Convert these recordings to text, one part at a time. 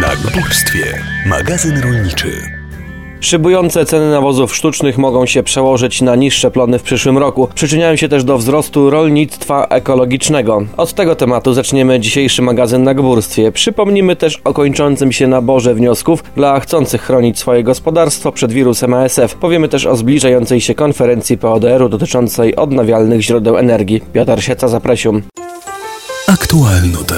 Na Górstwie. Magazyn rolniczy. Szybujące ceny nawozów sztucznych mogą się przełożyć na niższe plony w przyszłym roku. Przyczyniają się też do wzrostu rolnictwa ekologicznego. Od tego tematu zaczniemy dzisiejszy magazyn na Górstwie. Przypomnimy też o kończącym się naborze wniosków dla chcących chronić swoje gospodarstwo przed wirusem ASF. Powiemy też o zbliżającej się konferencji PODR-u dotyczącej odnawialnych źródeł energii. Piotr Sieca, zapraszam. Aktualnoty.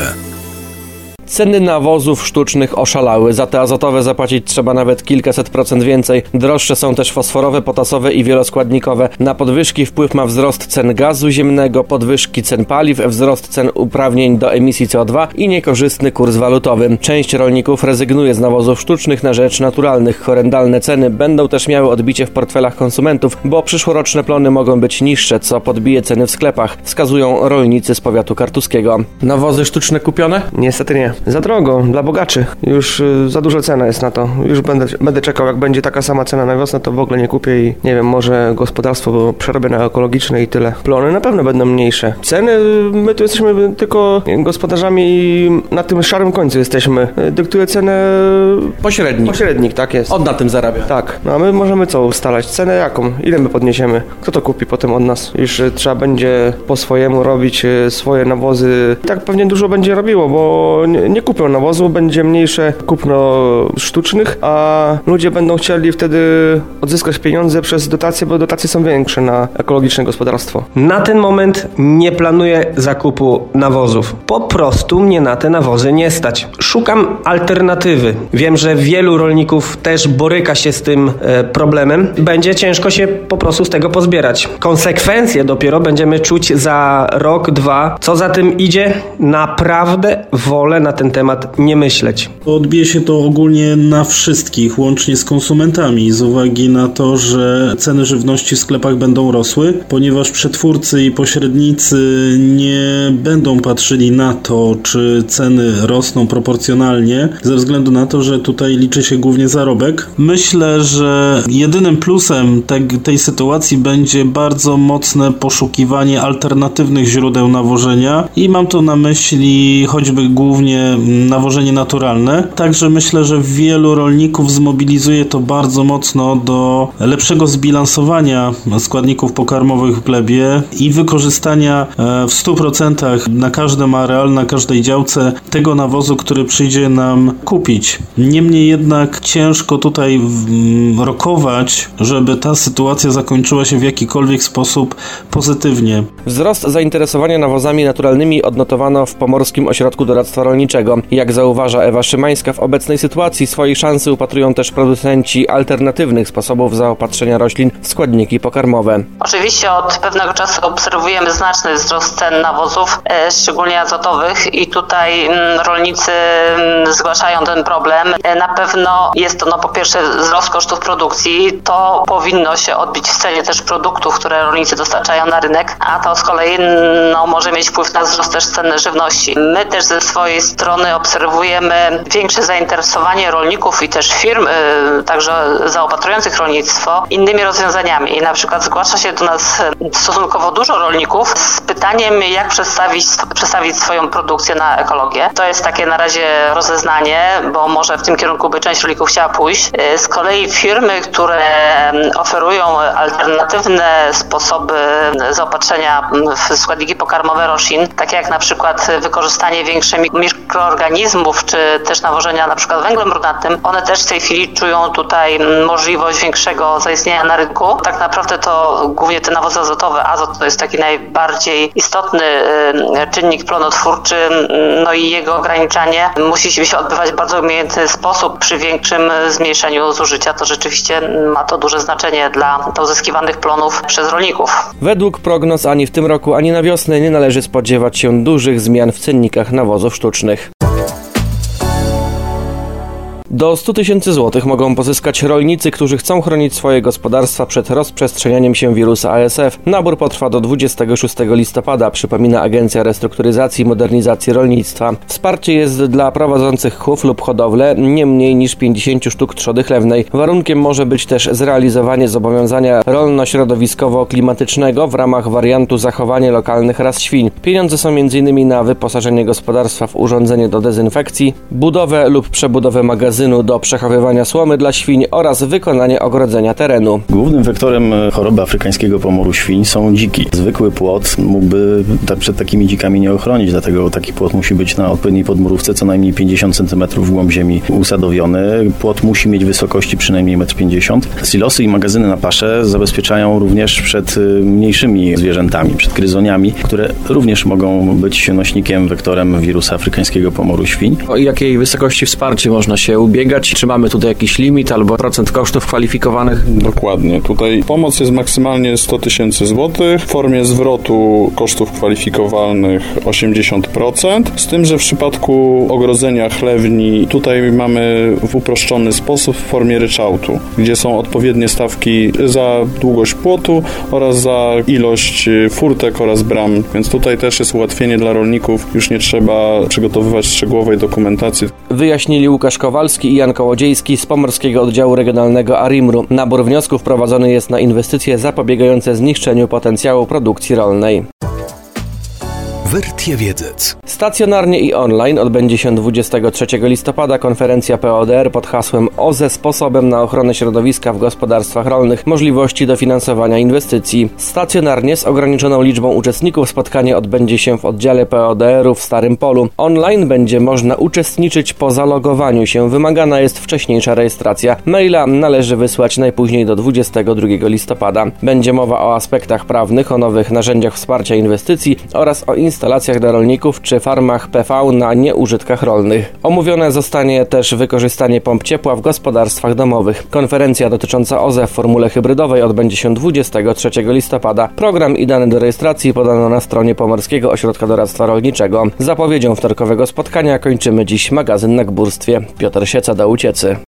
Ceny nawozów sztucznych oszalały. Za te azotowe zapłacić trzeba nawet kilkaset procent więcej. Droższe są też fosforowe, potasowe i wieloskładnikowe. Na podwyżki wpływ ma wzrost cen gazu ziemnego, podwyżki cen paliw, wzrost cen uprawnień do emisji CO2 i niekorzystny kurs walutowy. Część rolników rezygnuje z nawozów sztucznych na rzecz naturalnych. Horrendalne ceny będą też miały odbicie w portfelach konsumentów, bo przyszłoroczne plony mogą być niższe, co podbije ceny w sklepach, wskazują rolnicy z powiatu kartuskiego. Nawozy sztuczne kupione? Niestety nie. Za drogo, dla bogaczy. Już za duża cena jest na to. Już będę czekał, jak będzie taka sama cena na wiosnę, to w ogóle nie kupię i nie wiem, może gospodarstwo przerobię na ekologiczne i tyle. Plony na pewno będą mniejsze. Ceny, my tu jesteśmy tylko gospodarzami i na tym szarym końcu jesteśmy. Dyktuje cenę pośrednik, tak jest. On na tym zarabia. Tak. No a my możemy co ustalać? Cenę jaką? Ile my podniesiemy? Kto to kupi potem od nas? Już trzeba będzie po swojemu robić swoje nawozy. I tak pewnie dużo będzie robiło, bo nie kupią nawozu, będzie mniejsze kupno sztucznych, a ludzie będą chcieli wtedy odzyskać pieniądze przez dotacje, bo dotacje są większe na ekologiczne gospodarstwo. Na ten moment nie planuję zakupu nawozów. Po prostu mnie na te nawozy nie stać. Szukam alternatywy. Wiem, że wielu rolników też boryka się z tym problemem. Będzie ciężko się po prostu z tego pozbierać. Konsekwencje dopiero będziemy czuć za rok, dwa. Co za tym idzie? Naprawdę wolę na ten temat nie myśleć. Odbije się to ogólnie na wszystkich, łącznie z konsumentami, z uwagi na to, że ceny żywności w sklepach będą rosły, ponieważ przetwórcy i pośrednicy nie będą patrzyli na to, czy ceny rosną proporcjonalnie, ze względu na to, że tutaj liczy się głównie zarobek. Myślę, że jedynym plusem tej sytuacji będzie bardzo mocne poszukiwanie alternatywnych źródeł nawożenia i mam tu na myśli choćby głównie nawożenie naturalne. Także myślę, że wielu rolników zmobilizuje to bardzo mocno do lepszego zbilansowania składników pokarmowych w glebie i wykorzystania w 100% na każdym areal, na każdej działce tego nawozu, który przyjdzie nam kupić. Niemniej jednak ciężko tutaj rokować, żeby ta sytuacja zakończyła się w jakikolwiek sposób pozytywnie. Wzrost zainteresowania nawozami naturalnymi odnotowano w Pomorskim Ośrodku Doradztwa Rolniczego. Jak zauważa Ewa Szymańska, w obecnej sytuacji swojej szansy upatrują też producenci alternatywnych sposobów zaopatrzenia roślin w składniki pokarmowe. Oczywiście od pewnego czasu obserwujemy znaczny wzrost cen nawozów, szczególnie azotowych, i tutaj rolnicy zgłaszają ten problem. Na pewno jest to po pierwsze wzrost kosztów produkcji, to powinno się odbić w cenie też produktów, które rolnicy dostarczają na rynek, a to z kolei może mieć wpływ na wzrost też cen żywności. My też ze swojej strony obserwujemy większe zainteresowanie rolników i też firm, także zaopatrujących rolnictwo, innymi rozwiązaniami. I na przykład zgłasza się do nas stosunkowo dużo rolników z pytaniem, jak przestawić swoją produkcję na ekologię. To jest takie na razie rozeznanie, bo może w tym kierunku by część rolników chciała pójść. Z kolei firmy, które oferują alternatywne sposoby zaopatrzenia w składniki pokarmowe roślin, takie jak na przykład wykorzystanie większych mikroorganizmów, czy też nawożenia na przykład węglem brunatnym, one też w tej chwili czują tutaj możliwość większego zaistnienia na rynku. Tak naprawdę to głównie te nawozy azotowe. Azot to jest taki najbardziej istotny czynnik plonotwórczy, i jego ograniczanie musi się odbywać w bardzo umiejętny sposób. Przy większym zmniejszeniu zużycia to rzeczywiście ma to duże znaczenie dla uzyskiwanych plonów przez rolników. Według prognoz ani w tym roku, ani na wiosnę nie należy spodziewać się dużych zmian w cennikach nawozów sztucznych. Do 100 000 złotych mogą pozyskać rolnicy, którzy chcą chronić swoje gospodarstwa przed rozprzestrzenianiem się wirusa ASF. Nabór potrwa do 26 listopada, przypomina Agencja Restrukturyzacji i Modernizacji Rolnictwa. Wsparcie jest dla prowadzących chów lub hodowlę nie mniej niż 50 sztuk trzody chlewnej. Warunkiem może być też zrealizowanie zobowiązania rolno-środowiskowo-klimatycznego w ramach wariantu zachowanie lokalnych ras świń. Pieniądze są m.in. na wyposażenie gospodarstwa w urządzenie do dezynfekcji, budowę lub przebudowę magazynu do przechowywania słomy dla świń oraz wykonanie ogrodzenia terenu. Głównym wektorem choroby afrykańskiego pomoru świń są dziki. Zwykły płot mógłby przed takimi dzikami nie ochronić, dlatego taki płot musi być na odpowiedniej podmurówce, co najmniej 50 cm w głąb ziemi usadowiony. Płot musi mieć wysokości przynajmniej 1,50 m. Silosy i magazyny na paszę zabezpieczają również przed mniejszymi zwierzętami, przed gryzoniami, które również mogą być nośnikiem, wektorem wirusa afrykańskiego pomoru świń. O jakiej wysokości wsparcia można się ubiegać? Czy mamy tutaj jakiś limit albo procent kosztów kwalifikowanych? Dokładnie. Tutaj pomoc jest maksymalnie 100 000 złotych w formie zwrotu kosztów kwalifikowalnych 80%. Z tym, że w przypadku ogrodzenia chlewni tutaj mamy w uproszczony sposób w formie ryczałtu, gdzie są odpowiednie stawki za długość płotu oraz za ilość furtek oraz bram. Więc tutaj też jest ułatwienie dla rolników. Już nie trzeba przygotowywać szczegółowej dokumentacji. Wyjaśnili Łukasz Kowalski i Jan Kołodziejski z Pomorskiego Oddziału Regionalnego ARiMR-u. Nabór wniosków prowadzony jest na inwestycje zapobiegające zniszczeniu potencjału produkcji rolnej. Vertia Wiedzec. Stacjonarnie i online odbędzie się 23 listopada konferencja PODR pod hasłem OZE sposobem na ochronę środowiska w gospodarstwach rolnych, możliwości dofinansowania inwestycji. Stacjonarnie z ograniczoną liczbą uczestników spotkanie odbędzie się w oddziale PODR-u w Starym Polu. Online będzie można uczestniczyć po zalogowaniu się. Wymagana jest wcześniejsza rejestracja. Maila należy wysłać najpóźniej do 22 listopada. Będzie mowa o aspektach prawnych, o nowych narzędziach wsparcia inwestycji oraz o instalacjach dla rolników czy farmach PV na nieużytkach rolnych. Omówione zostanie też wykorzystanie pomp ciepła w gospodarstwach domowych. Konferencja dotycząca OZE w formule hybrydowej odbędzie się 23 listopada. Program i dane do rejestracji podano na stronie Pomorskiego Ośrodka Doradztwa Rolniczego. Zapowiedzią wtorkowego spotkania kończymy dziś magazyn na Górstwie. Piotr Sieca do Uciecy.